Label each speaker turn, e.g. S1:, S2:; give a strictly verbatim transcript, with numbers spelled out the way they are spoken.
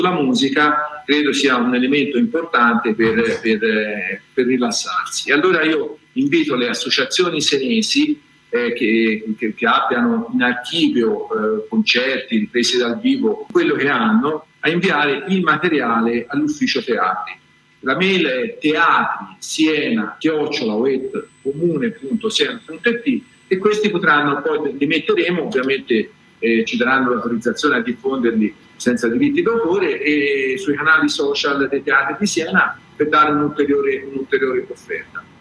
S1: La musica credo sia un elemento importante per, per, per rilassarsi. E allora io invito le associazioni senesi eh, che, che, che abbiano in archivio eh, concerti, riprese dal vivo, quello che hanno, a inviare il materiale all'ufficio teatri. La mail è teatri siena chiocciola comune punto siena punto it e questi potranno, poi li metteremo, ovviamente eh, ci daranno l'autorizzazione a diffonderli senza diritti d'autore e sui canali social dei teatri di Siena per dare un'ulteriore, un'ulteriore offerta.